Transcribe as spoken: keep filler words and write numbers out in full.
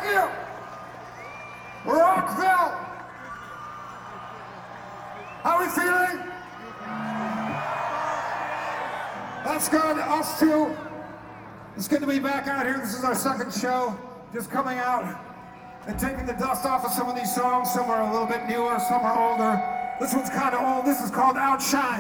Thank you. Rockville. How are we feeling? That's good. Us too. It's good to be back out here. This is our second show. Just coming out and taking the dust off of some of these songs. Some are a little bit newer, some are older. This one's kind of old. This is called Outshine.